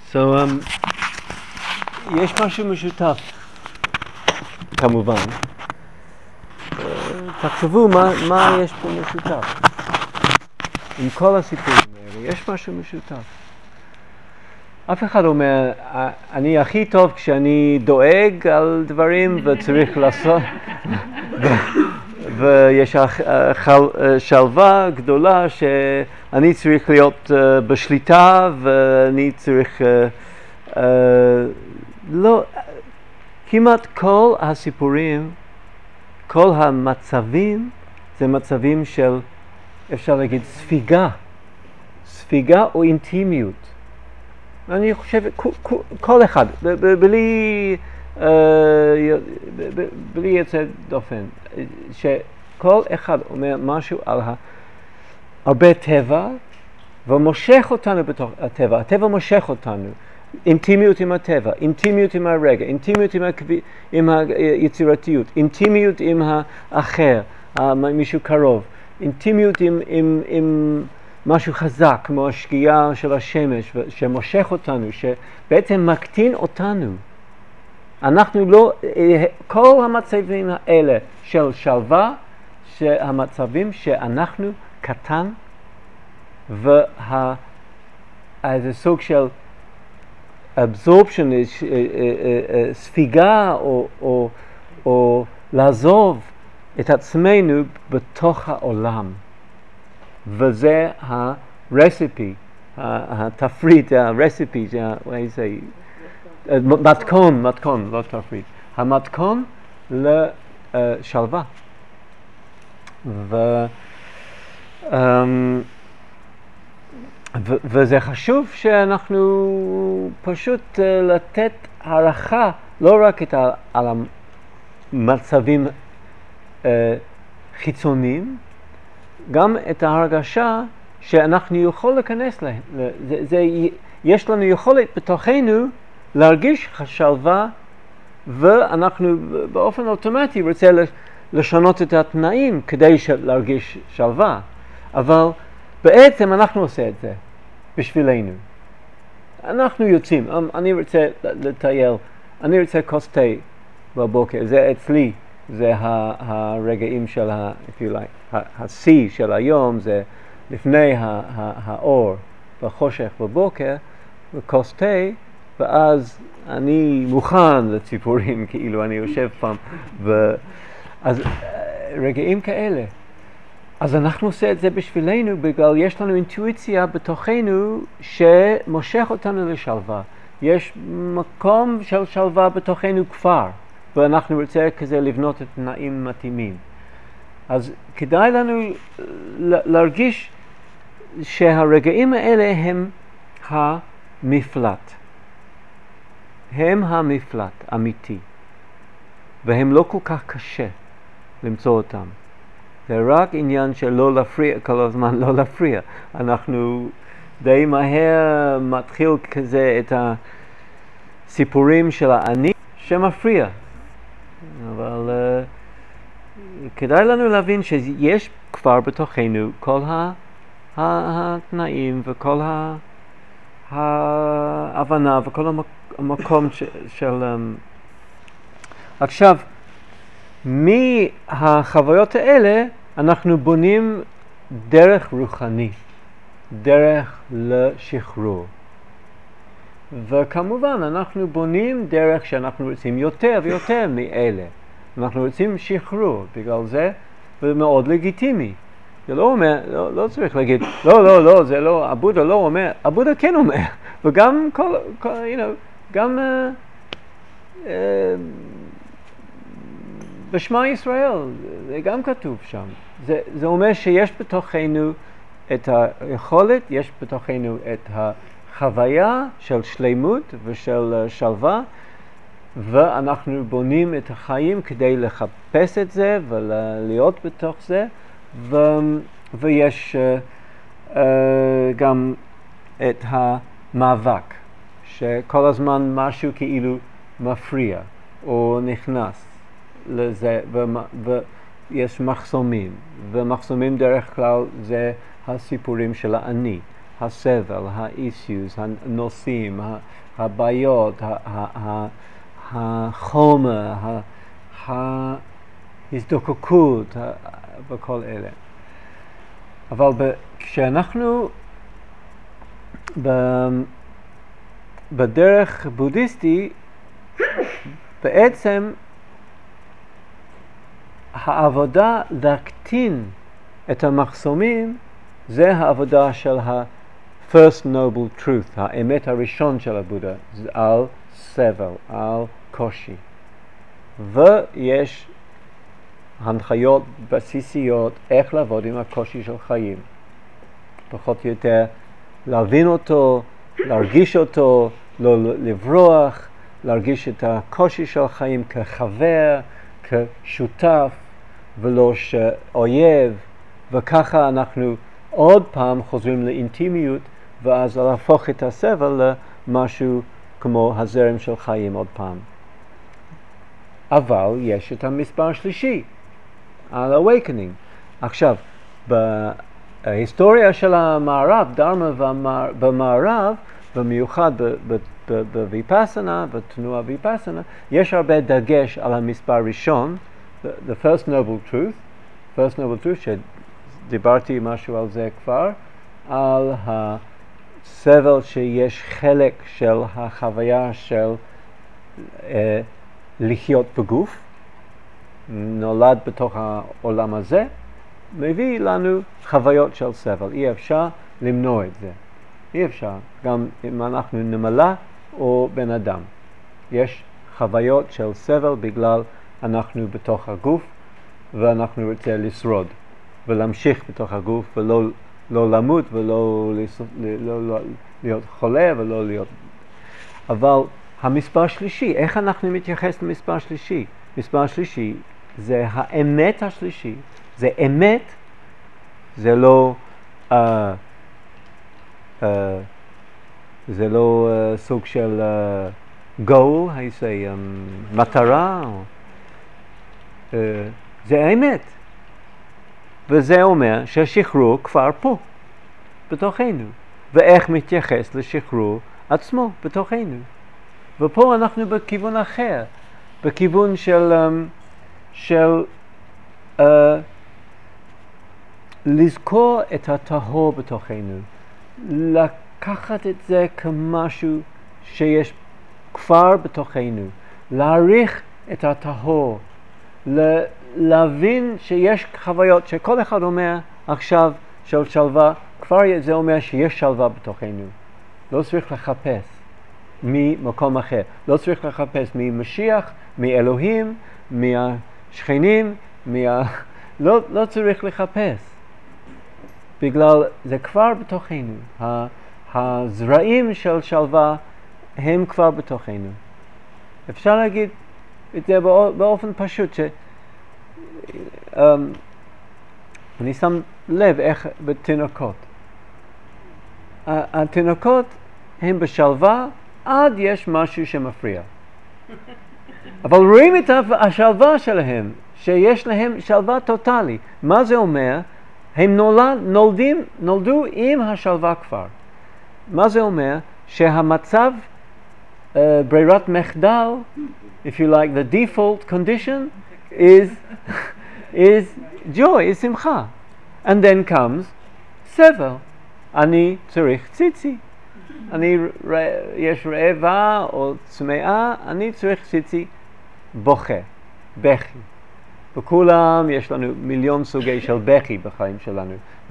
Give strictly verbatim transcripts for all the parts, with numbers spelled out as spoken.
So, um, יש משהו משותף, כמובן. Uh, תחשבו מה, מה יש פה משותף. עם כל הסיפורים האלה, יש משהו משותף. אף אחד אומר, אני הכי טוב כשאני דואג על דברים וצריך לעשות, ויש שלווה גדולה שאני צריך להיות בשליטה ואני צריך, לא, כמעט כל הסיפורים, כל המצבים, זה מצבים של, אפשר להגיד, ספיגה, ספיגה או אינטימיות. אני חושב, כל אחד, בלי, בלי יוצא דופן, שכל אחד אומר משהו על הרבה טבע, ומושך אותנו בתוך הטבע. הטבע מושך אותנו. אינטימיות עם הטבע, אינטימיות עם הרגע, אינטימיות עם, הקב... עם היצירתיות, אינטימיות עם האחר, מישהו קרוב, אינטימיות עם, עם, עם משהו חזק, כמו השקיעה של השמש, שמושך אותנו, שבעצם מקטין אותנו. אנחנו לא, כל המצבים האלה של שלווה, שהמצבים שאנחנו קטן, ואיזה סוג של absorption, ספיגה או, או, או לעזוב את עצמנו בתוך העולם. וזה הרסיפי, התפריט, הרסיפי, מתכון, מתכון, לא תפריט, המתכון לשלווה. ו... ו- וזה חשוב שאנחנו פשוט uh, לתת הערכה, לא רק את ה- על המצבים uh, חיצוניים, גם את ההרגשה שאנחנו יכול להיכנס להם. זה, זה, יש לנו יכולת בתוכנו להרגיש שלווה, ואנחנו באופן אוטומטי רוצה לשנות את התנאים כדי להרגיש שלווה. אבל בעצם אנחנו עושים את זה בשבילנו. אנחנו יוצאים, אני רוצה לטייל, אני רוצה כוס תה בבוקר, זה אצלי, זה הרגעים של, if you like, השיא של היום, זה לפני האור בחושך בבוקר, וכוס תה, ואז אני מוכן לציפורים, כאילו אני יושב פעם, אז רגעים כאלה. אז אנחנו עושים את זה בשבילנו, בגלל יש לנו אינטואיציה בתוכנו שמושך אותנו לשלווה. יש מקום של שלווה בתוכנו כבר, ואנחנו רוצים כזה לבנות את תנאים מתאימים. אז כדאי לנו להרגיש שהרגעים האלה הם המפלט. הם המפלט אמיתי, והם לא כל כך קשה למצוא אותם. זה רק עניין של לא להפריע, כל הזמן לא להפריע. אנחנו די מהר מתחיל כזה את הסיפורים של האני שמפריע. אבל uh, כדאי לנו להבין שיש כבר בתוכנו כל ה- ה- התנאים וכל ה- ההבנה וכל המק- המקום ש- של... Um, עכשיו, מהחוויות האלה אנחנו בונים דרך רוחני, דרך לשחרור. וכמובן אנחנו בונים דרך שאנחנו רוצים יותר ויותר מאלה. אנחנו רוצים שחרור, בגלל זה זה מאוד לגיטימי. זה לא אומר, לא, לא צריך להגיד, לא, לא, לא, זה לא, הבודה לא אומר, הבודה כן אומר. וגם כל, כל you know, גם... Uh, uh, בשמע ישראל, זה גם כתוב שם. זה, זה אומר שיש בתוכנו את היכולת, יש בתוכנו את החוויה של שלמות ושל שלווה, ואנחנו בונים את החיים כדי לחפש את זה ולהיות בתוך זה, ו, ויש uh, uh, גם את המאבק, שכל הזמן משהו כאילו מפריע או נכנס. לזה, ויש מחסומים, ומחסומים דרך כלל זה הסיפורים של האני. הסבל, האיסיוס, הנושאים, הבעיות, החומר, ההזדקקות, וכל אלה. אבל כשאנחנו בדרך בודהיסטי, בעצם העבודה להקטין את המחסומים זה העבודה של ה-first noble truth, האמת הראשון של הבודה, על סבל, על קושי. ויש הנחיות בסיסיות איך לעבוד עם הקושי של חיים. פחות או יותר להבין אותו, להרגיש אותו, לא לברוח, להרגיש את הקושי של חיים כחבר, כשותף ולא שאויב, וככה אנחנו עוד פעם חוזרים לאינטימיות, ואז להפוך את הסבל למשהו כמו הזרם של חיים עוד פעם. אבל יש את המספר השלישי, על awakening. עכשיו, בהיסטוריה של המערב, דרמה במערב, במיוחד בוויפאסנה, בתנועה ויפאסנה, יש הרבה דגש על המספר ראשון, the, the first noble truth, first noble truth, שדיברתי משהו על זה כבר, על הסבל שיש חלק של החוויה של אה, לחיות בגוף, נולד בתוך העולם הזה, מביא לנו חוויות של סבל. אי אפשר למנוע את זה. אי אפשר, גם אם אנחנו נמלה או בן אדם. יש חוויות של סבל בגלל אנחנו בתוך הגוף, ואנחנו רוצה לשרוד, ולהמשיך בתוך הגוף, ולא לא למות, ולא לא, לא, להיות חולה, ולא להיות... אבל המספר שלישי, איך אנחנו מתייחס למספר שלישי? מספר שלישי זה האמת השלישי. זה אמת, זה לא... Uh, uh, זה לא uh, סוג של uh, goal, I say, um, מטרה. Uh, זה האמת. וזה אומר שהשחרור כבר פה, בתוכנו. ואיך מתייחס לשחרור עצמו, בתוכנו. ופה אנחנו בכיוון אחר, בכיוון של, um, של uh, לזכור את הטהור בתוכנו, לקחת את זה כמשהו שיש כבר בתוכנו, להעריך את הטהור, להבין שיש חוויות שכל אחד אומר עכשיו של שלווה, כבר זה אומר שיש שלווה בתוכנו. לא צריך לחפש ממקום אחר, לא צריך לחפש ממשיח, מאלוהים, מהשכנים, מה... לא, לא צריך לחפש. בגלל זה כבר בתוכנו, הזרעים של שלווה הם כבר בתוכנו. אפשר להגיד את זה באופן פשוט, ש... um, אני שם לב איך בתינוקות. התינוקות הם בשלווה עד יש משהו שמפריע. אבל רואים את השלווה שלהם, שיש להם שלווה טוטלי. מה זה אומר? הם נולד, נולדים, נולדו עם השלווה כבר. מה זה אומר? שהמצב, uh, ברירת מחדל, if you like, the default condition is, is joy, is שמחה. And then comes סבל. אני צריך ציצי. אני, יש רעבה או צמאה, אני צריך ציצי, בוכה, בכי. וכולם, יש לנו מיליון סוגי של בכי בחיים שלנו,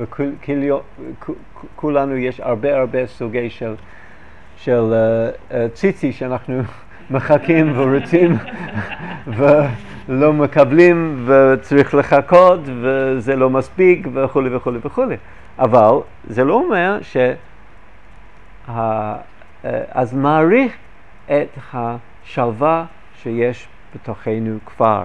וכולנו יש הרבה הרבה סוגי של, של uh, uh, ציצי שאנחנו מחכים ורוצים ולא מקבלים וצריך לחכות וזה לא מספיק וכו' וכו' וכו'. אבל זה לא אומר ש... Uh, uh, אז מעריך את השלווה שיש בתוכנו כבר.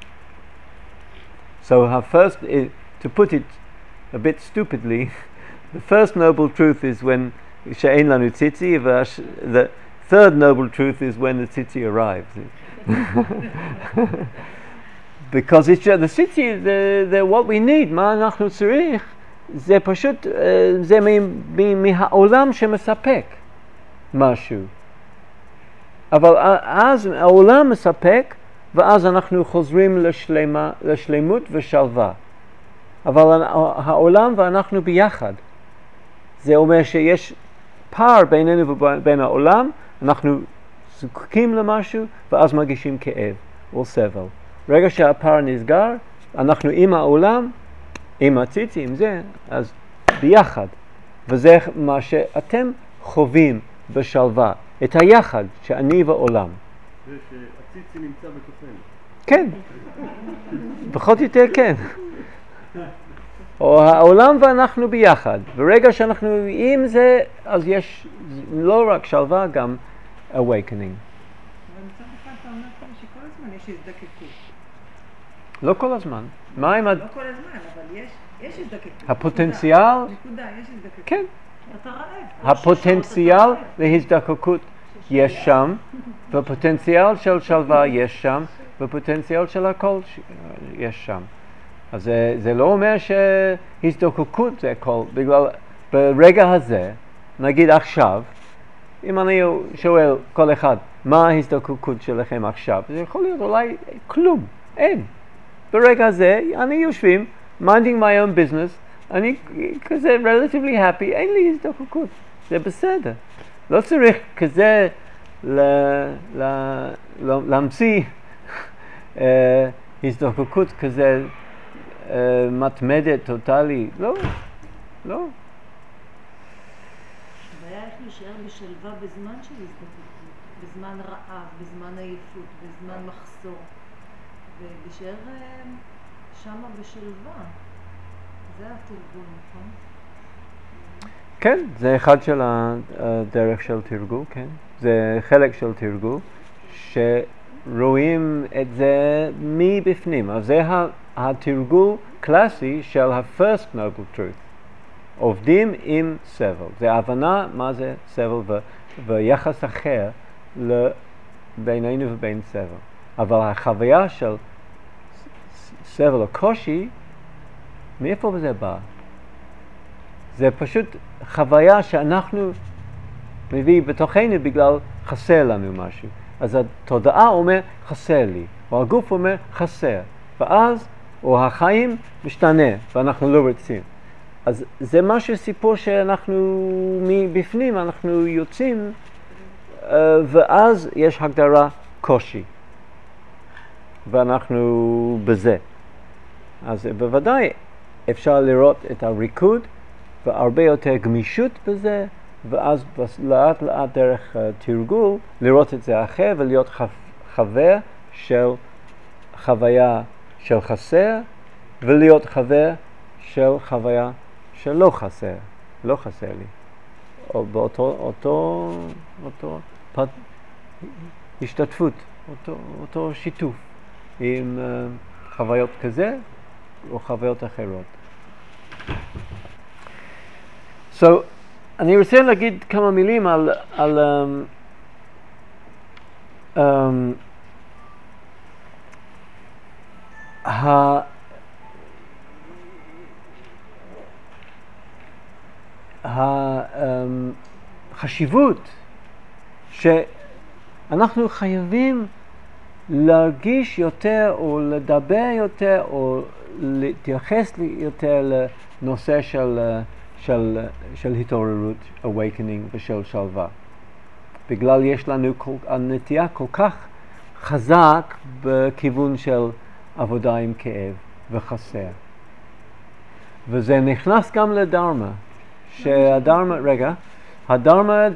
So her first, is, to put it a bit stupidly, the first noble truth is when she'ein lanu tzitzi, the third noble truth is when the tzitzi arrives. Because it's, uh, the tzitzi is the, the, what we need. מה אנחנו צריך זה פשוט, זה מהעולם שמספק משהו. אבל אז העולם מספק, ואז אנחנו חוזרים לשלמה, לשלמות ושלווה. אבל העולם ואנחנו ביחד. זה אומר שיש פער בינינו ובין העולם, אנחנו זקוקים למשהו, ואז מרגישים כאב או סבל. ברגע שהפער נסגר, אנחנו עם העולם, עם הציצי, עם זה, אז ביחד. וזה מה שאתם חווים בשלווה, את היחד שאני ועולם. זה שהציצי נמצא בתוכנו. כן, פחות או יותר כן. או העולם ואנחנו ביחד. ברגע שאנחנו עם זה, אז יש לא רק שלווה, גם awakening. אבל מצד אחד אתה אומר שכל הזמן יש הזדקקות. לא כל הזמן. מה עם... לא כל הזמן, אבל יש, יש הזדקקות. הפוטנציאל? נקודה, יש הזדקקות. כן. אתה רעב. הפוטנציאל להזדקקות יש שם, והפוטנציאל של שלווה יש שם, והפוטנציאל של הכל יש שם. אז זה, זה לא אומר שהזדקקות זה הכל, בגלל ברגע הזה, נגיד עכשיו, אם אני שואל כל אחד, מה ההזדקקות שלכם עכשיו? זה יכול להיות אולי כלום, אין. ברגע הזה, אני יושבים, minding my own business, אני כזה relatively happy, אין לי הזדקקות, זה בסדר. לא צריך כזה ל, ל, ל, להמציא uh, הזדקקות כזה uh, מתמדת, טוטלי, לא, לא. הבעיה איך להישאר בשלווה בזמן של הזדקקות, בזמן רעב, בזמן עייפות, בזמן מחסור, ולהישאר uh, שמה בשלווה. זה התרגול, נכון? כן, זה אחד של הדרך של תרגול, כן. זה חלק של תרגול, שרואים את זה מבפנים. אז זה התרגול קלאסי של ה-first noble truth. עובדים עם סבל. זה הבנה מה זה סבל ו- ויחס אחר בינינו ובין סבל. אבל החוויה של סבל או קושי, מאיפה זה בא? זה פשוט חוויה שאנחנו מביא בתוכנו בגלל חסר לנו משהו. אז התודעה אומר חסר לי, או הגוף אומר חסר, ואז, או החיים משתנה, ואנחנו לא רוצים. אז זה משהו, סיפור שאנחנו מבפנים, אנחנו יוצאים, ואז יש הגדרה קושי, ואנחנו בזה. אז בוודאי אפשר לראות את הריקוד, והרבה יותר גמישות בזה, ואז לאט לאט דרך uh, תרגול, לראות את זה אחר ולהיות חבר של חוויה של חסר, ולהיות חבר של חוויה שלא חסר, לא חסר לי. או באותו, אותו, אותו פת, השתתפות, אותו, אותו שיתוף עם uh, חוויות כזה או חוויות אחרות. So, אני רוצה להגיד כמה מילים על, על um, um, ה, החשיבות שאנחנו חייבים להרגיש יותר או לדבר יותר או להתייחס יותר לנושא של של, של התעוררות, awakening ושל שלווה. בגלל יש לנו כל, הנטייה כל כך חזק בכיוון של עבודה עם כאב וחסר. וזה נכנס גם לדרמה, שהדרמה, רגע, הדרמה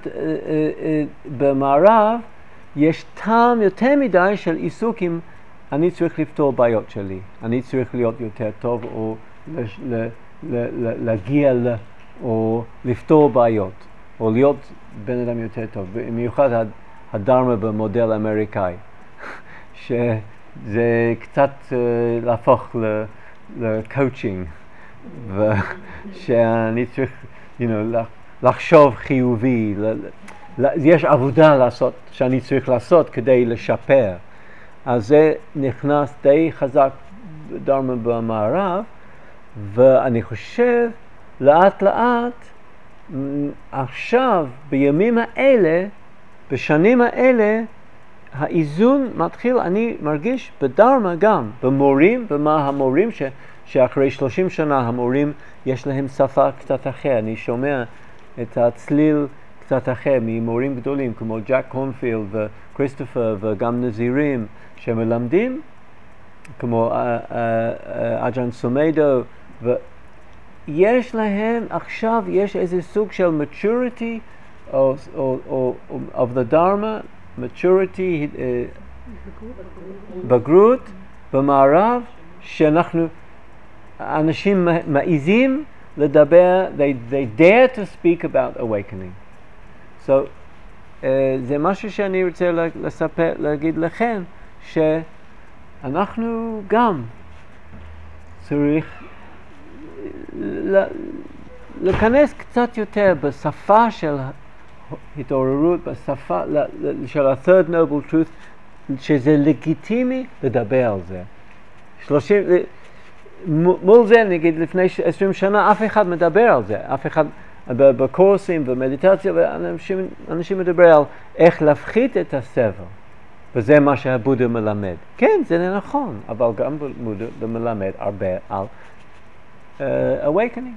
במערב יש טעם יותר מדי של עיסוק עם אני צריך לפתור בעיות שלי, אני צריך להיות יותר טוב או לש, ל, ל, ל, להגיע ל... או לפתור בעיות, או להיות בן אדם יותר טוב. במיוחד הדרמה במודל האמריקאי, שזה קצת uh, להפוך לקואוצ'ינג, ושאני צריך, you know, לחשוב חיובי, יש עבודה לעשות, שאני צריך לעשות כדי לשפר. אז זה נכנס די חזק בדרמה במערב, ואני חושב לאט לאט, עכשיו, בימים האלה, בשנים האלה, האיזון מתחיל, אני מרגיש בדרמה גם, במורים, ומה המורים, ש, שאחרי שלושים שנה המורים יש להם שפה קצת אחר. אני שומע את הצליל קצת אחר ממורים גדולים כמו ג'ק קורנפילד וכריסטופר וגם נזירים שמלמדים, כמו אג'אן סומדו, ויש להם עכשיו, יש איזה סוג של maturity או, או, או, of the dharma, maturity, בגרות במערב, שאנחנו, אנשים מעיזים לדבר, they, they dare to speak about awakening. So, uh, זה משהו שאני רוצה לספר, להגיד לכם, שאנחנו גם צריך להיכנס קצת יותר בשפה של התעוררות, בשפה של ה-third noble truth, שזה לגיטימי לדבר על זה. שלושים, מול זה, נגיד, לפני עשרים שנה, אף אחד מדבר על זה. אף אחד, בקורסים ומדיטציה, ואנשים, אנשים מדבר על איך להפחית את הסבל. וזה מה שהבודה מלמד. כן, זה נכון, אבל גם בודה מלמד הרבה על uh, awakening.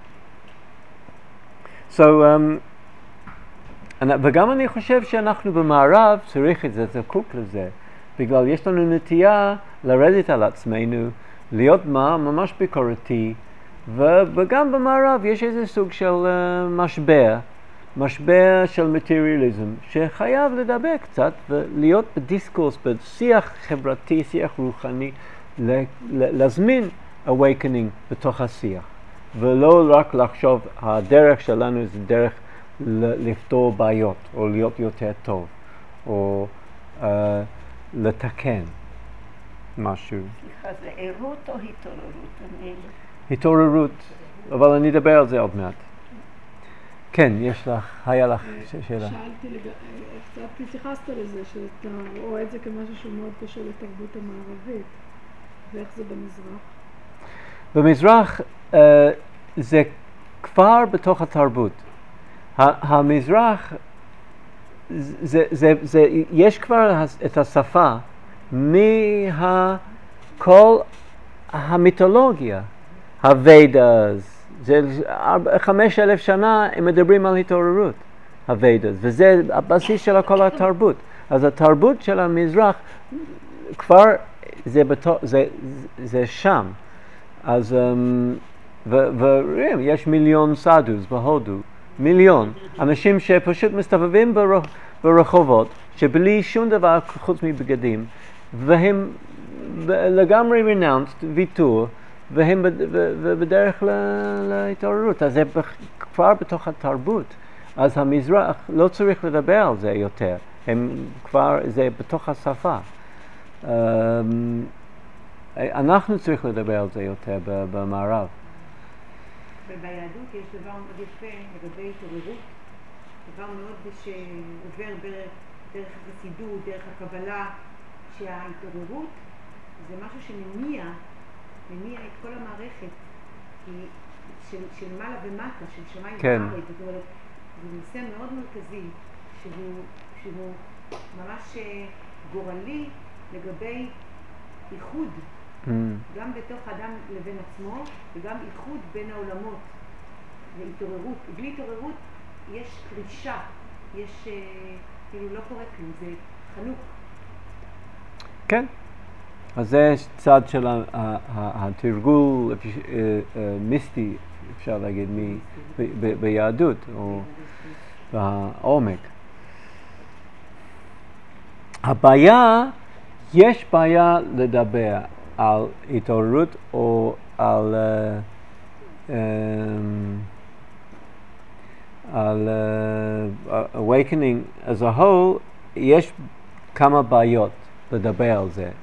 So, um, וגם אני חושב שאנחנו במערב צריך את זה, זקוק לזה, בגלל יש לנו נטייה לרדת על עצמנו, להיות מה, ממש ביקורתי, וגם במערב יש איזה סוג של uh, משבר, משבר של מטריאליזם, שחייב לדבר קצת ולהיות בדיסקורס, בשיח חברתי, שיח רוחני, להזמין awakening בתוך השיח, ולא רק לחשוב, הדרך שלנו זה דרך לפתור בעיות, או להיות יותר טוב, או uh, לתקן משהו. סליחה, זה ערות או התעוררות? אני... התעוררות, אבל אני אדבר על זה עוד מעט. כן, יש לך, היה לך שאלה. שאלתי, לג... קצת התייחסת לזה, שאתה רואה את זה כמשהו שהוא מאוד קשה לתרבות המערבית, ואיך זה במזרח? במזרח uh, זה כבר בתוך התרבות. המזרח, זה, זה, זה, יש כבר את השפה מכל המיתולוגיה, הווידאס, זה חמש אלף שנה הם מדברים על התעוררות, הווידאס, וזה הבסיס של כל התרבות. אז התרבות של המזרח כבר זה, בתו, זה, זה שם. אז ויש מיליון סאדוס בהודו, מיליון אנשים שפשוט מסתובבים ברחובות שבלי שום דבר חוץ מבגדים, והם לגמרי רינאונסט, ויתור, והם בדרך להתעוררות. אז זה כבר בתוך התרבות. אז המזרח לא צריך לדבר על זה יותר, הם כבר, זה בתוך השפה. אנחנו צריכים לדבר על זה יותר במערב. וביהדות יש דבר מאוד יפה לגבי התעוררות, דבר מאוד שעובר דרך החסידות, דרך הקבלה, שההתעוררות זה משהו שמניע, מניע את כל המערכת של, של מעלה ומטה, של שמיים כן. וארץ. זאת אומרת, זה נושא מאוד מרכזי שהוא, שהוא ממש גורלי לגבי איחוד. Mm. גם בתוך אדם לבין עצמו וגם איחוד בין העולמות והתעוררות. בלי התעוררות יש קרישה, יש כאילו לא קורה כלום, זה חנוק. כן, אז זה צד של התרגול מיסטי, אפשר להגיד, ביהדות או בעומק. הבעיה, יש בעיה לדבר על התעוררות או על uh, um, על uh, awakening as a whole, יש כמה בעיות לדבר על זה,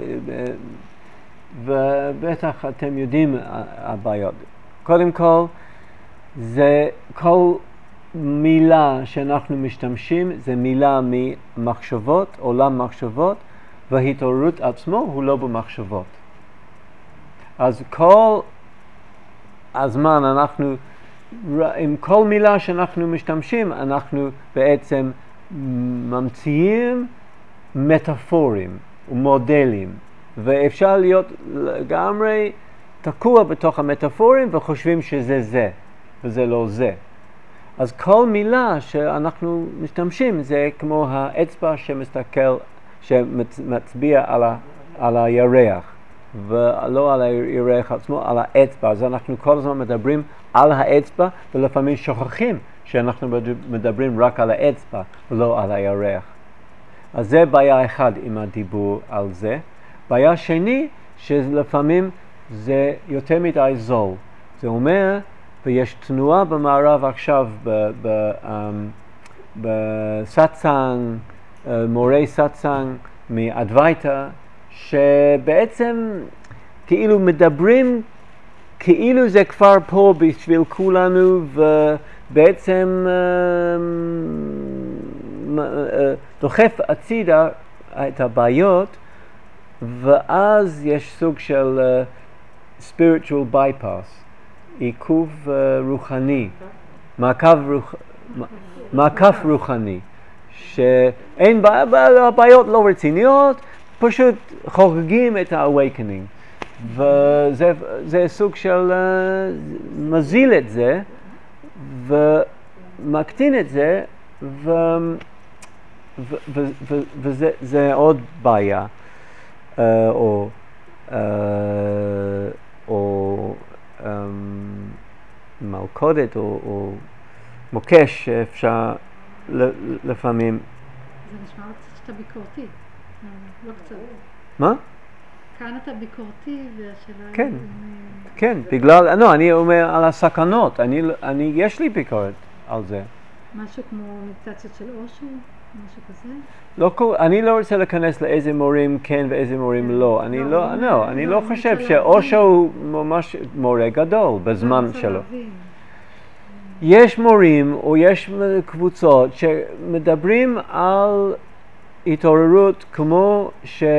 ובטח אתם יודעים הבעיות. קודם כל, זה כל מילה שאנחנו משתמשים, זה מילה ממחשבות, עולם מחשבות, וההתעוררות עצמו הוא לא במחשבות. אז כל הזמן אנחנו עם כל מילה שאנחנו משתמשים, אנחנו בעצם ממציאים מטאפורים ומודלים, ואפשר להיות לגמרי תקוע בתוך המטאפורים וחושבים שזה זה, וזה לא זה. אז כל מילה שאנחנו משתמשים זה כמו האצבע שמסתכל, שמצביע על, ה, על הירח, ולא על הירח עצמו, על האצבע. אז אנחנו כל הזמן מדברים על האצבע, ולפעמים שוכחים שאנחנו מדברים רק על האצבע ולא על הירח. אז זה בעיה אחת עם הדיבור על זה. בעיה שני, שלפעמים זה יותר מדי זול. זה אומר, ויש תנועה במערב עכשיו בסאצאנג, מורי סאצאנג מאדווייתא, שבעצם כאילו מדברים כאילו זה כבר פה בשביל כולנו, ובעצם דוחף הצידה את הבעיות, ואז יש סוג של spiritual bypass, עיכוב uh, רוחני, מעקב, רוח, מעקב רוחני, שאין בעיה, הבעיות לא רציניות, פשוט חוגגים את ה-awakening. וזה זה סוג של uh, מזיל את זה, ומקטין את זה, ו, ו, ו, ו, וזה זה עוד בעיה, uh, או, uh, או um, מלכודת או, או מוקש שאפשר לפעמים. זה נשמע שאתה ביקורתי, לא קצת. מה? כאן אתה ביקורתי והשאלה... כן, כן, בגלל, לא, אני אומר על הסכנות, אני, אני, יש לי ביקורת על זה. משהו כמו מדיטציות של אושו, משהו כזה? לא, אני לא רוצה להיכנס לאיזה מורים כן ואיזה מורים לא. אני לא, לא, אני לא חושב שאושו הוא ממש מורה גדול בזמן שלו. יש מורים או יש קבוצות שמדברים על התעוררות כמו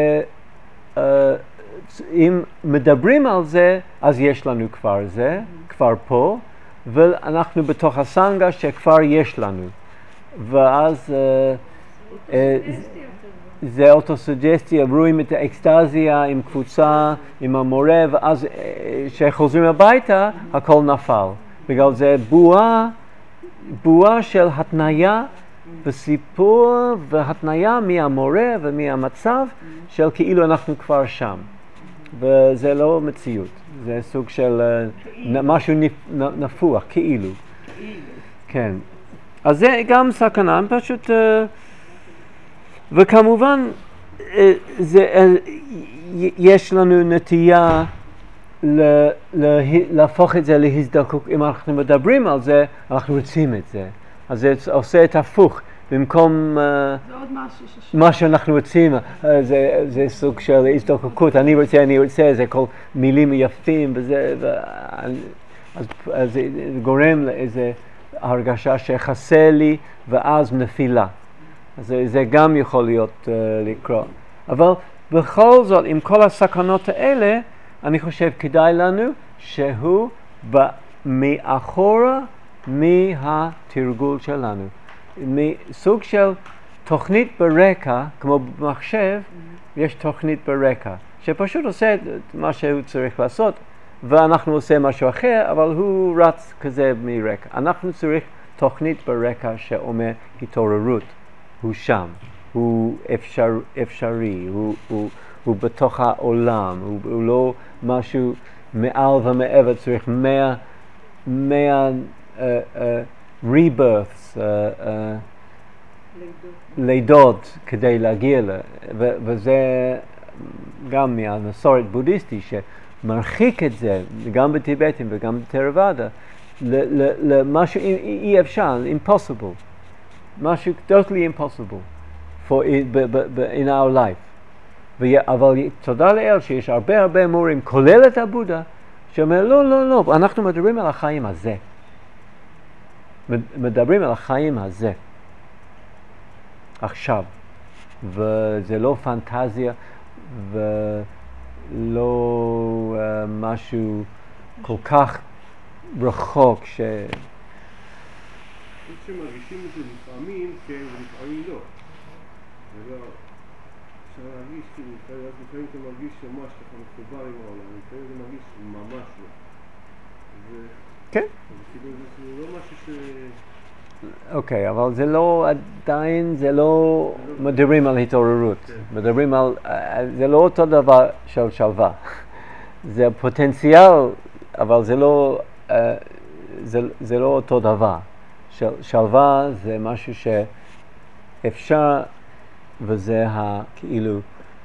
שאם מדברים על זה, אז יש לנו כבר זה, כבר פה, ואנחנו בתוך הסנגה שכבר יש לנו. ואז זה אוטוסוג'סטיה, רואים את האקסטזיה עם קבוצה, עם המורה, ואז כשחוזרים הביתה, הכל נפל. בגלל זה בועה, בועה של התניה וסיפור והתניה מהמורה ומהמצב של כאילו אנחנו כבר שם. וזה לא מציאות, זה סוג של משהו נפוח, כאילו. כן. אז זה גם סכנה, פשוט, וכמובן, זה, יש לנו נטייה להפוך את זה להזדקוק, אם אנחנו מדברים על זה, אנחנו רוצים את זה. אז זה עושה את הפוך, במקום מה שאנחנו רוצים, זה, זה סוג של הזדקקות, אני רוצה, אני רוצה, זה כל מילים יפים, וזה, אז, אז זה גורם לאיזה הרגשה שחסר לי, ואז נפילה. אז זה, זה גם יכול להיות uh, לקרות. אבל בכל זאת, עם כל הסכנות האלה, אני חושב כדאי לנו שהוא מאחורה מהתרגול שלנו. מסוג של תוכנית ברקע, כמו במחשב, יש תוכנית ברקע, שפשוט עושה את מה שהוא צריך לעשות, ואנחנו עושה משהו אחר, אבל הוא רץ כזה מרקע. אנחנו צריך תוכנית ברקע שאומר התעוררות, הוא שם, הוא אפשר, אפשרי, הוא, הוא, הוא בתוך העולם, הוא, הוא לא משהו מעל ומעבר, צריך מאה, מאה uh, uh, rebirths, uh, uh, לידות כדי להגיע ל... ו- וזה גם מהמסורת בודהיסטית שמרחיק את זה, גם בטיבטים וגם בתרוואדה, למשהו אי אפשר, impossible, משהו totally impossible for it, b- b- b- in our life. ו- אבל תודה לאל שיש הרבה הרבה מורים, כולל את הבודה, שאומר לא, לא, לא, אנחנו מדברים על החיים הזה. מדברים על החיים הזה. עכשיו. וזה לא פנטזיה ולא uh, משהו כל כך רחוק, ש... שמרגישים את זה לפעמים כן ולפעמים לא. ולא, אפשר להרגיש, כאילו, לפעמים אתה מרגיש ממש ככה מחובר עם העולם, לפעמים אתה מרגיש ממש לא. זה... כן. זה כאילו, זה לא משהו ש... אוקיי, אבל זה לא, עדיין זה לא מדברים על התעוררות. מדברים על, זה לא אותו דבר של שלווה. זה פוטנציאל, אבל זה לא, זה, זה לא אותו דבר. של, שלווה זה משהו שאפשר, וזה כאילו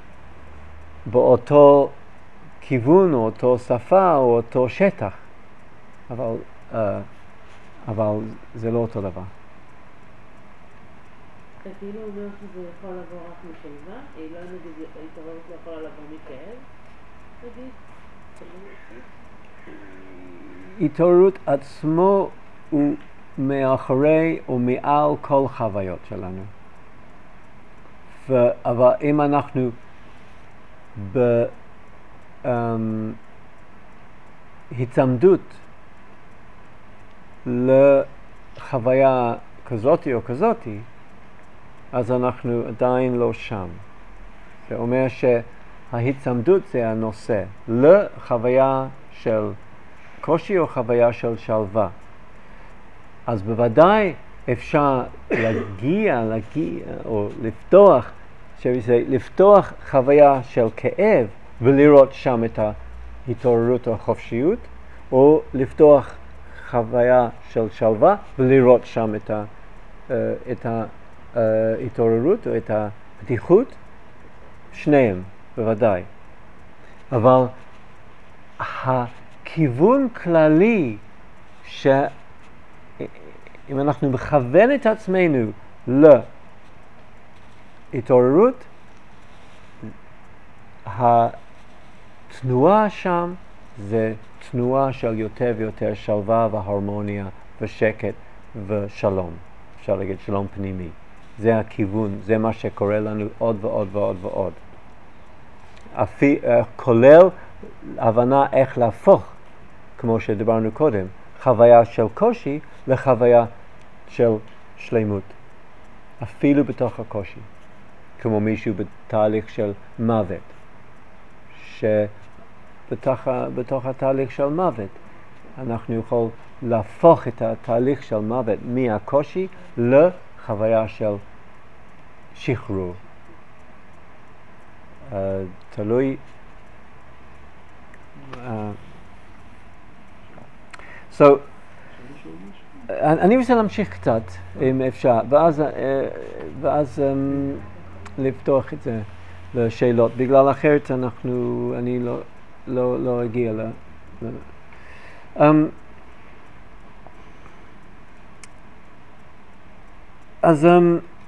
באותו כיוון, או אותו שפה, או אותו שטח. אבל, uh, אבל זה לא אותו דבר. אתה כאילו אומר שזה יכול לבוא רק משלווה? לא נגיד, ההתעוררות לא יכולה לבוא מכאב? תגיד, התעוררות עצמו הוא מאחורי או מעל כל חוויות שלנו. ו- אבל אם אנחנו בהצמדות לחוויה כזאת או כזאת, אז אנחנו עדיין לא שם. זה אומר שההצמדות זה הנושא לחוויה של קושי או חוויה של שלווה. אז בוודאי אפשר להגיע, להגיע או לפתוח, שזה, לפתוח חוויה של כאב ולראות שם את ההתעוררות או החופשיות, או לפתוח חוויה של שלווה ולראות שם את, ה, את ההתעוררות או את הפתיחות, שניהם בוודאי. אבל הכיוון כללי ש... אם אנחנו מכוון את עצמנו להתעוררות, התנועה שם זה תנועה של יותר ויותר שלווה והרמוניה ושקט ושלום. אפשר להגיד שלום פנימי. זה הכיוון, זה מה שקורה לנו עוד ועוד ועוד ועוד. אפי, כולל הבנה איך להפוך, כמו שדיברנו קודם, חוויה של קושי לחוויה של שלמות. אפילו בתוך הקושי. כמו מישהו בתהליך של מוות. שבתוך בתוך התהליך של מוות, אנחנו יכול להפוך את התהליך של מוות מהקושי לחוויה של שחרור. Uh, תלוי... Uh, so, אני רוצה להמשיך קצת, אם אפשר, ואז, ואז um, לפתוח את זה לשאלות. בגלל אחרת אנחנו, אני לא, לא, לא אגיע ל... Um, אז um,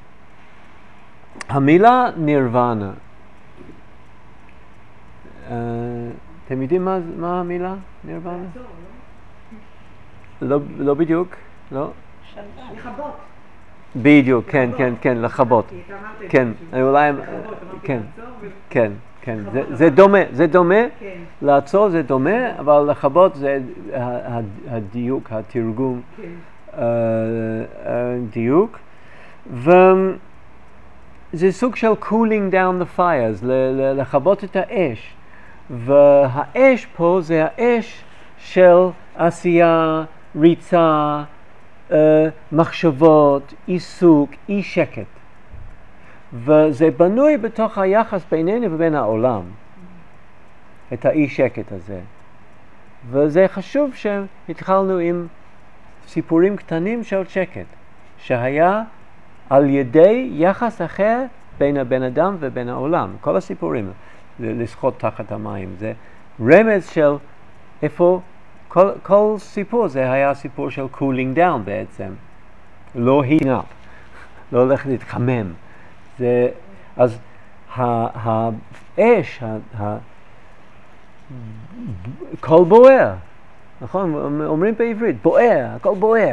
המילה נירוונה, uh, אתם יודעים מה, מה המילה נירוונה? לא, לא בדיוק, לא? לכבות. בדיוק, כן, כן, כן, לכבות. כן, אולי, כן, כן, כן, זה דומה, זה דומה, לעצור זה דומה, אבל לכבות זה הדיוק, התרגום, דיוק, וזה סוג של cooling down the fires, לכבות את האש, והאש פה זה האש של עשייה, ריצה, uh, מחשבות, עיסוק, אי שקט. וזה בנוי בתוך היחס בינינו ובין העולם, את האי שקט הזה. וזה חשוב שהתחלנו עם סיפורים קטנים של שקט, שהיה על ידי יחס אחר בין הבן אדם ובין העולם. כל הסיפורים, לשחות תחת המים, זה רמז של איפה כל, כל סיפור זה היה סיפור של cooling down בעצם, לא heating up, לא הולך להתחמם. זה, אז האש, הכל בוער, נכון? אומרים בעברית, בוער, הכל בוער.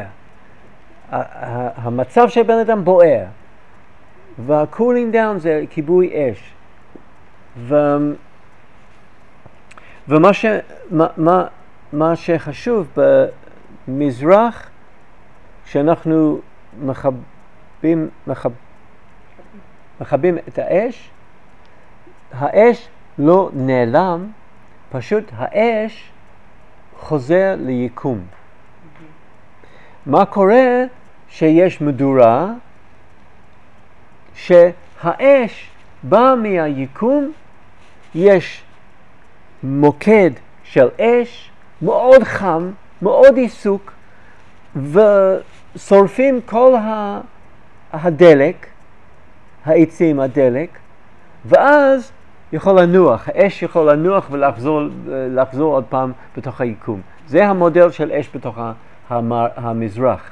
המצב של בן אדם בוער, וה-cooling down זה כיבוי אש. ו, ומה ש... מה, מה, מה שחשוב המזרח, כשאנחנו מכבים, מכב, מכבים את האש, האש לא נעלם, פשוט האש חוזר ליקום. מה קורה שיש מדורה שהאש באה מהיקום, יש מוקד של אש מאוד חם, מאוד עיסוק, ושורפים כל הדלק, העצים, הדלק, ואז יכול לנוח, האש יכול לנוח ולחזור לחזור עוד פעם בתוך היקום. זה המודל של אש בתוך המזרח.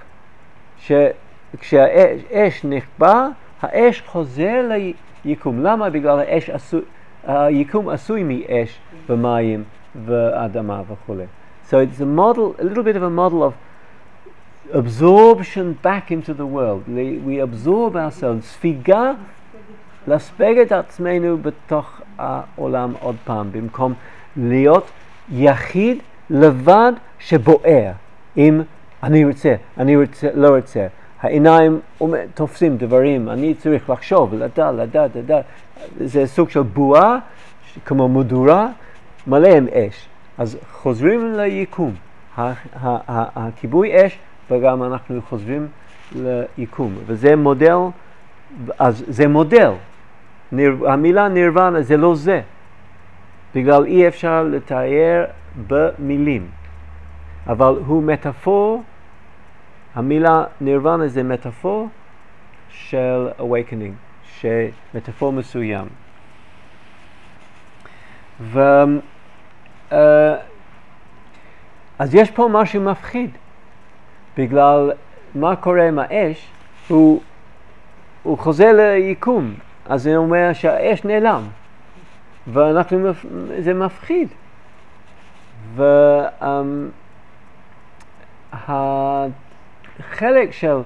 כשהאש נכבה, האש חוזר ליקום. למה? בגלל האש עשוי, היקום עשוי מאש ומים ואדמה וכו'. So it's a model, a little bit of a model of absorption back into the world. We absorb ourselves. ספיגה, לספג את עצמנו בתוך העולם עוד פעם, במקום להיות יחיד לבד שבוער. אם אני רוצה, אני רוצה, לא רוצה. העיניים תופסים דברים, אני צריך לחשוב, לדע, לדע, לדע. זה סוג של בועה, כמו מדורה, מלא עם אש. אז חוזרים ליקום. הכיבוי אש, וגם אנחנו חוזרים ליקום. וזה מודל, אז זה מודל. המילה נירוונה זה לא זה. בגלל אי אפשר לתאר במילים. אבל הוא מטאפור, המילה נירוונה זה מטאפור של awakening, שמטאפור מסוים. ו, uh, אז יש פה משהו מפחיד, בגלל מה קורה עם האש, הוא, הוא חוזר ליקום, אז זה אומר שהאש נעלם, ואנחנו, זה מפחיד. והחלק של,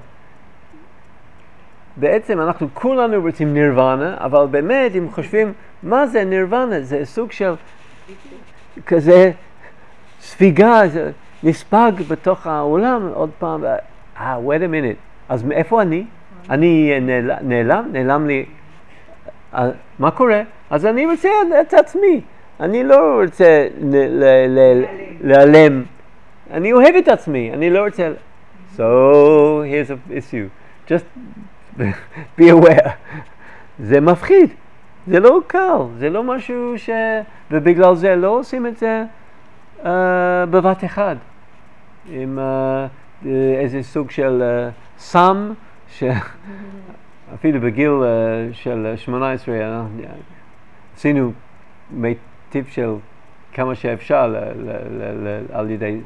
בעצם אנחנו כולנו רוצים נירוונה, אבל באמת אם חושבים מה זה נירוונה, זה סוג של כזה ספיגה, זה נספג בתוך העולם עוד פעם. אה, ah, wait a minute, אז מאיפה אני? אני נעלם, נעלם לי, uh, מה קורה? אז אני רוצה את עצמי, אני לא רוצה להיעלם, אני אוהב את עצמי, אני לא רוצה. So here's an issue, just be aware. זה מפחיד, זה לא קל, זה לא משהו ש... ובגלל זה לא עושים את זה uh, בבת אחד, עם uh, איזה סוג של uh, סם, שאפילו בגיל uh, של שמונה עשרה עשינו מיטיב של כמה שאפשר ל- ל- ל- ל- על ידי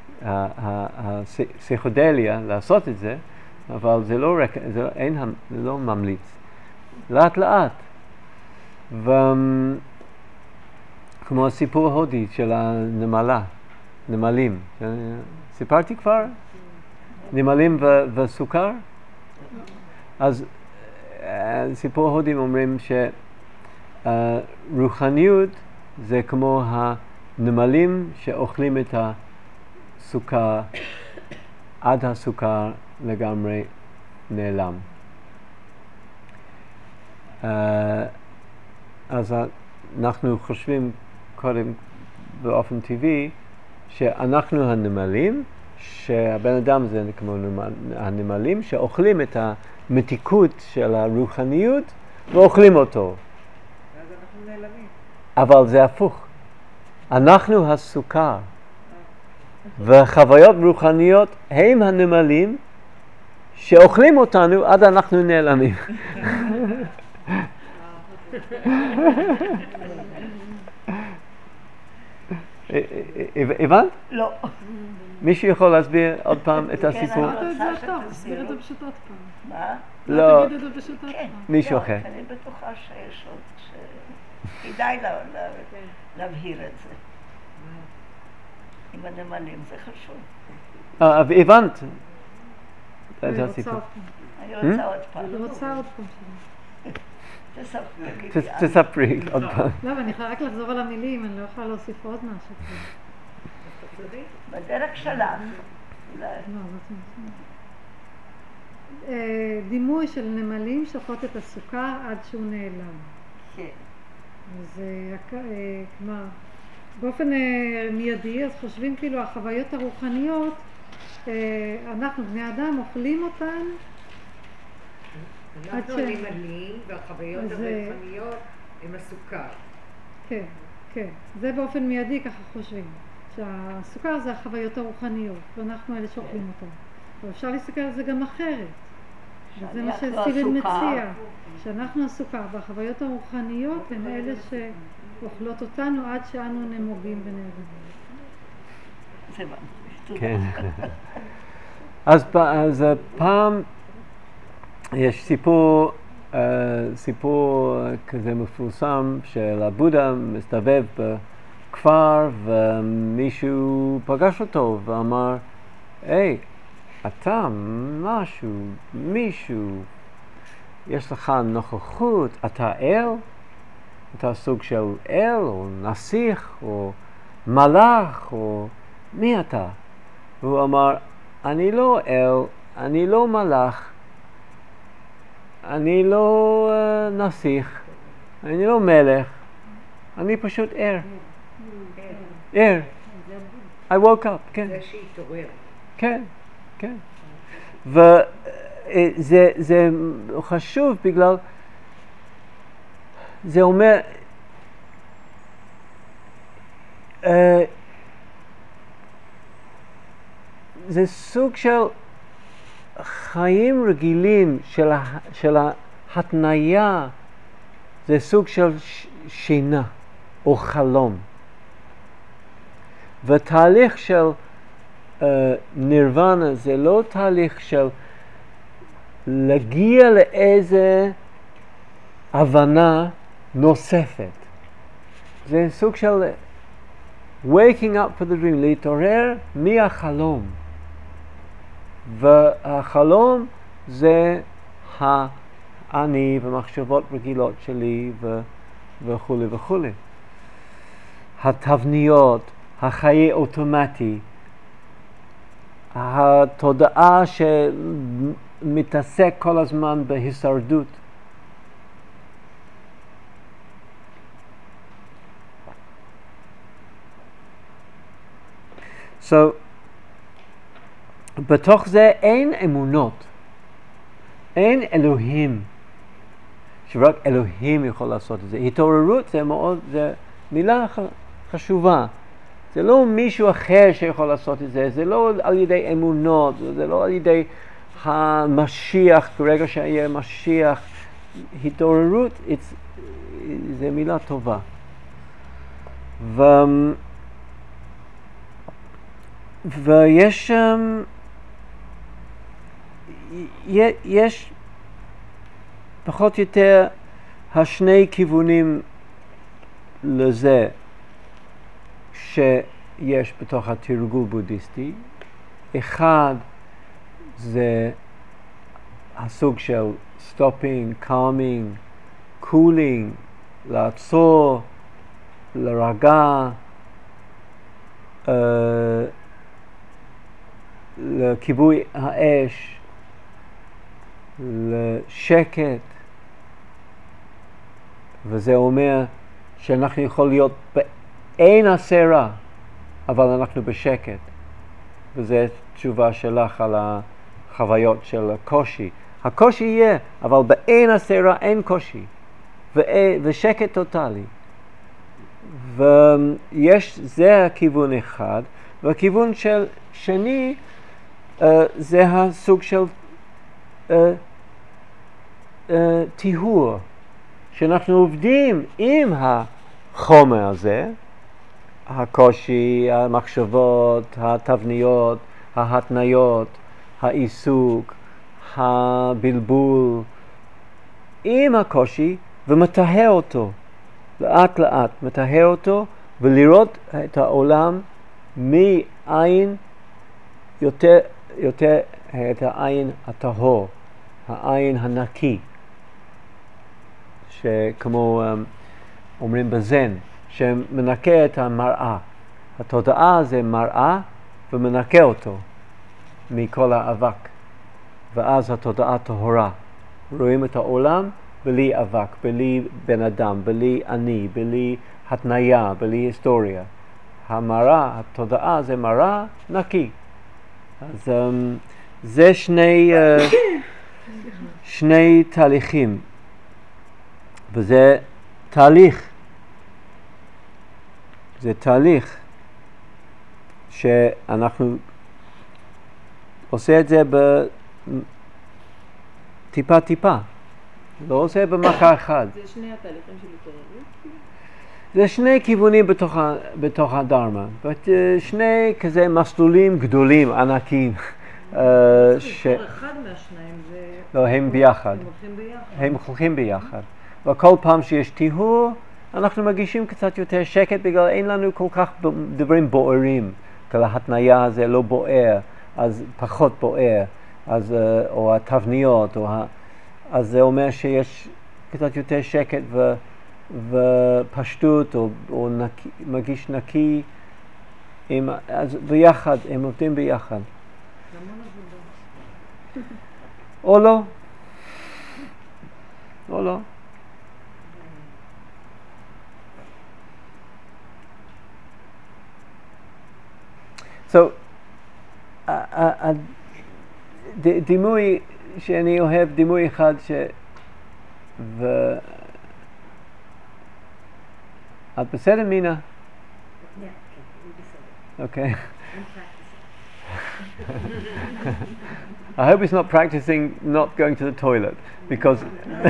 הפסיכודליה לעשות את זה, אבל זה לא רק, זה לא, אין, זה לא ממליץ. לאט לאט. וכמו הסיפור ההודי של הנמלה, נמלים. סיפרתי כבר? נמלים ו- וסוכר? אז סיפור ההודים אומרים שרוחניות זה כמו הנמלים שאוכלים את הסוכר, עד הסוכר לגמרי נעלם. Uh, אז אנחנו חושבים קודם באופן טבעי שאנחנו הנמלים, שהבן אדם זה כמו הנמלים שאוכלים את המתיקות של הרוחניות ואוכלים אותו. אז אנחנו נעלמים. אבל זה הפוך. אנחנו הסוכר. וחוויות רוחניות הם הנמלים שאוכלים אותנו עד אנחנו נעלמים. הבנת? לא. מישהו יכול להסביר עוד פעם את הסיפור? אמרת את זה טוב, תסביר את זה פשוט עוד פעם. מה? לא. תגיד את זה פשוט עוד כן. פעם. מישהו לא, אחר. אני בטוחה שיש עוד, שכדאי לה- לה- להבהיר את זה. עם הנמלים זה חשוב. אה, אבל הבנת אני את רוצה הסיפור. עוד פעם. אני רוצה עוד פעם. אני רוצה עוד פעם. תספרי. ת- תספרי עוד פעם. לא, אבל אני יכולה רק לחזור על המילים, אני לא יכולה להוסיף עוד משהו. בדרך שלך, אולי. לא, זה נכון. אה, דימוי של נמלים שוחט את הסוכר עד שהוא נעלם. כן. אז אה, הכ- אה, כלומר, באופן אה, מיידי, אז חושבים כאילו החוויות הרוחניות, אה, אנחנו בני אדם אוכלים אותן, עד אנחנו ש- הנמלים והחוויות אז, אה, הרוחניות הם הסוכר. כן, כן, זה באופן מיידי ככה חושבים, שהסוכר זה החוויות הרוחניות, ואנחנו אלה שאוכלים אותן. אבל אפשר להסתכל על זה גם אחרת, וזה מה שאנחנו שסטיבן הסוכר. מציע, שאנחנו הסוכר והחוויות הרוחניות הן אלה שאוכלות אותנו עד שאנו נמוגים ונעלמים. זה מה. כן. אז, פ- אז אה, פעם יש סיפור, אה, סיפור כזה מפורסם של הבודה מסתובב בכפר ומישהו פגש אותו ואמר, היי, אתה משהו, מישהו, יש לך נוכחות, אתה אל? אתה סוג של אל או נסיך או מלאך או מי אתה? והוא אמר, אני לא אל, אני לא מלאך, אני לא uh, נסיך, אני לא מלך, אני פשוט ער. ער. I woke up, כן. זה שהתעורר. כן, כן. וזה זה חשוב בגלל, זה אומר, uh, זה סוג של חיים רגילים של, ה, של ההתניה, זה סוג של ש, שינה או חלום. ותהליך של uh, נירוונה זה לא תהליך של להגיע לאיזה הבנה נוספת. זה סוג של waking up for the dream, להתעורר מהחלום. והחלום זה האני ומחשבות רגילות שלי ו- וכו' וכו'. התבניות, החיי אוטומטי, התודעה שמתעסק כל הזמן בהישרדות. So, בתוך זה אין אמונות, אין אלוהים, שרק אלוהים יכול לעשות את זה. התעוררות זה מאוד, זה מילה חשובה. זה לא מישהו אחר שיכול לעשות את זה, זה לא על ידי אמונות, זה לא על ידי המשיח, ברגע שיהיה משיח. התעוררות זה מילה טובה. ו... ויש um, יש פחות או יותר השני כיוונים לזה שיש בתוך התרגול בודהיסטי. אחד זה הסוג של stopping, calming, cooling, לעצור, לרגע, uh, לכיבוי האש, לשקט, וזה אומר שאנחנו יכולים להיות באין הסערה, אבל אנחנו בשקט. וזו תשובה שלך על החוויות של הקושי. הקושי יהיה, אבל באין הסערה אין קושי, ושקט טוטלי. ויש, זה הכיוון אחד, והכיוון של שני, Uh, זה הסוג של uh, uh, טיהור, שאנחנו עובדים עם החומר הזה, הקושי, המחשבות, התבניות, ההתניות, העיסוק, הבלבול, עם הקושי, ומטהר אותו, לאט לאט מטהר אותו, ולראות את העולם מעין יותר יותר את העין הטהור, העין הנקי, שכמו אומרים בזן, שמנקה את המראה. התודעה זה מראה ומנקה אותו. מכל האבק, ואז התודעה טהורה. רואים את העולם בלי אבק, בלי בן אדם, בלי אני, בלי התניה, בלי היסטוריה. המראה, התודעה זה מראה נקי. אז um, זה שני, uh, שני תהליכים, וזה תהליך, זה תהליך שאנחנו עושה את זה בטיפה טיפה, לא עושה במכה אחת. זה שני התהליכים של התעוררות? זה שני כיוונים בתוך, ה, בתוך הדרמה, שני כזה מסלולים גדולים, ענקיים. ש... אחד מהשניים זה... לא, הם ביחד. הם הולכים ביחד. הם הולכים ביחד. וכל פעם שיש טיהור, אנחנו מגישים קצת יותר שקט, בגלל אין לנו כל כך דברים בוערים. כל ההתניה הזה לא בוער, אז פחות בוער, אז, או התבניות, או ה... אז זה אומר שיש קצת יותר שקט ו... ופשטות, או, או נקי, מגיש נקי, עם, אז ביחד, הם עובדים ביחד. או לא. או לא. So, דימוי שאני אוהב, דימוי אחד ש... ו... את בסדר, מינה? Okay. I hope it's not practicing not going to the toilet, because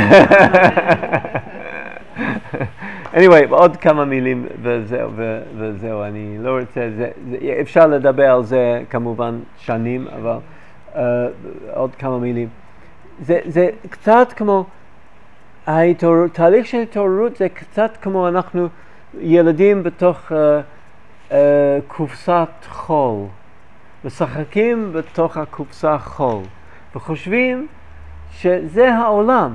anyway, עוד כמה מילים וזהו, וזהו, אני לא רוצה, זה, זה, אפשר לדבר על זה כמובן שנים, אבל uh, עוד כמה מילים. זה, זה קצת כמו, התהליך של התעוררות זה קצת כמו אנחנו ילדים בתוך uh, uh, קופסת חול, משחקים בתוך הקופסה חול, וחושבים שזה העולם,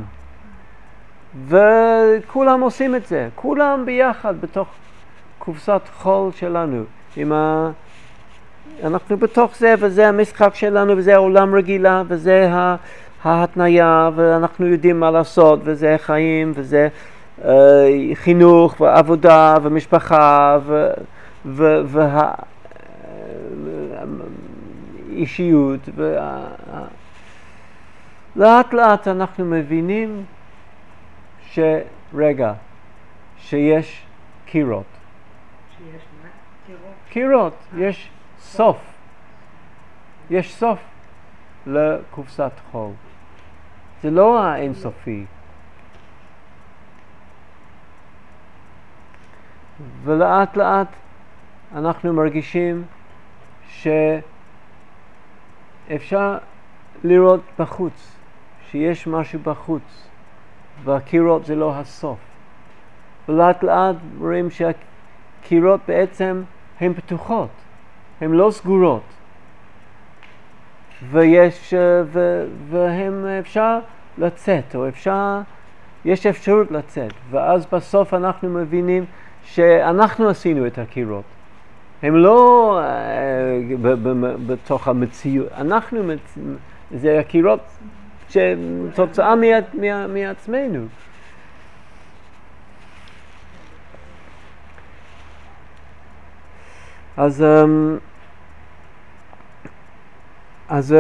וכולם עושים את זה, כולם ביחד בתוך קופסת חול שלנו, עם ה... אנחנו בתוך זה, וזה המשחק שלנו, וזה העולם רגילה, וזה ה... ההתניה, ואנחנו יודעים מה לעשות, וזה חיים, וזה uh, חינוך, ועבודה, ומשפחה, ו... ו... וה... אישיות, ולאט לאט אנחנו מבינים שרגע, שיש קירות. שיש מה? קירות? קירות, יש סוף. יש סוף לקופסת חול. זה לא האינסופי. ולאט לאט אנחנו מרגישים שאפשר לראות בחוץ, שיש משהו בחוץ, והקירות זה לא הסוף. ולאט לאט רואים שהקירות בעצם הן פתוחות, הן לא סגורות, ויש, ו, והם אפשר לצאת, או אפשר, יש אפשרות לצאת, ואז בסוף אנחנו מבינים שאנחנו עשינו את הקירות. הם לא בתוך המציאות, אנחנו, זה הקירות שתוצאה מעצמנו. אז, אז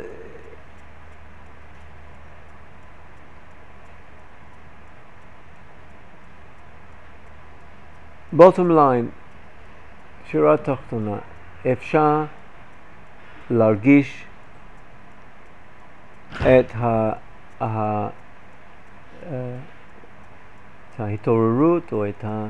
bottom line, שורה תחתונה, אפשר להרגיש את ה, ה, את ההתעוררות, או את ה,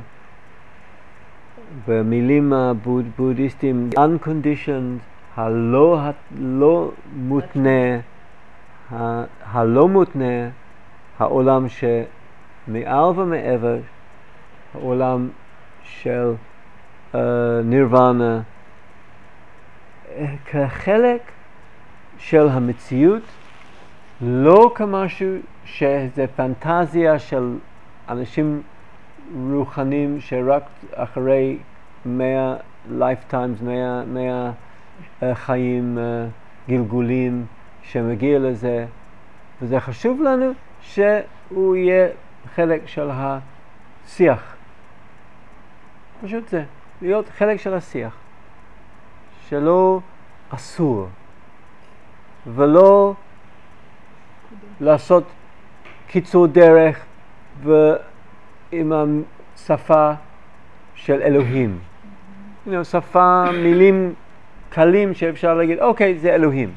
במילים הבודהיסטיים, unconditioned, הלא, הלא מותנה, ה, הלא מותנה, העולם שמעל ומעבר, העולם של Uh, נירוונה, כחלק של המציאות, לא כמשהו שזה פנטזיה של אנשים רוחניים שרק אחרי מאה lifetimes, מאה, מאה uh, חיים uh, גלגולים שמגיע לזה, וזה חשוב לנו שהוא יהיה חלק של השיח. פשוט זה, להיות חלק של השיח, שלא אסור, ולא לעשות קיצור דרך ועם השפה של אלוהים. You know, שפה, מילים קלים שאפשר להגיד, אוקיי, זה אלוהים.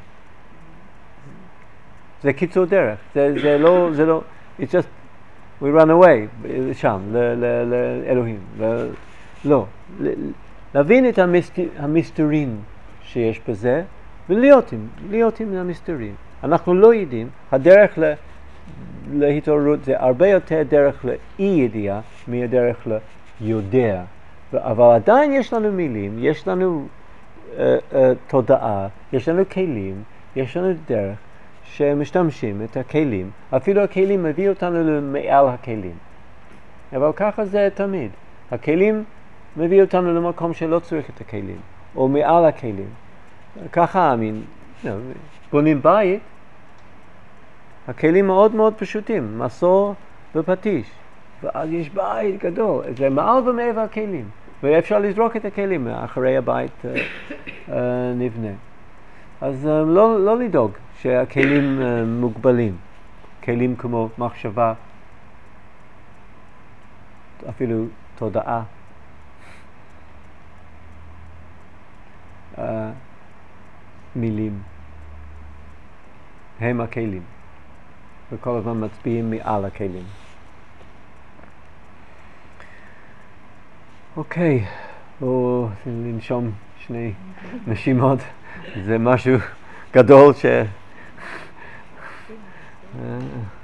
זה קיצור דרך, זה, זה לא, זה לא, it's just, we run away, שם, לאלוהים. לא, להבין את המסתרים שיש בזה, ולהיות עם, להיות עם המסתרים. אנחנו לא יודעים, הדרך להתעוררות זה הרבה יותר דרך לאי ידיעה מהדרך ליודע. אבל עדיין יש לנו מילים, יש לנו uh, uh, תודעה, יש לנו כלים, יש לנו דרך שמשתמשים את הכלים. אפילו הכלים מביא אותנו למעל הכלים. אבל ככה זה תמיד. הכלים מביא אותנו למקום שלא צריך את הכלים, או מעל הכלים. ככה, I mean, you know, בונים בית, הכלים מאוד מאוד פשוטים, מסור ופטיש. ואז יש בית גדול, זה מעל ומעבר הכלים. ואפשר לזרוק את הכלים אחרי הבית uh, uh, נבנה. אז uh, לא, לא לדאוג שהכלים uh, מוגבלים. כלים כמו מחשבה, אפילו תודעה. Uh, מילים. הם הכלים. וכל הזמן מצביעים מעל הכלים. אוקיי, בואו לנשום שני נשימות, זה משהו גדול ש...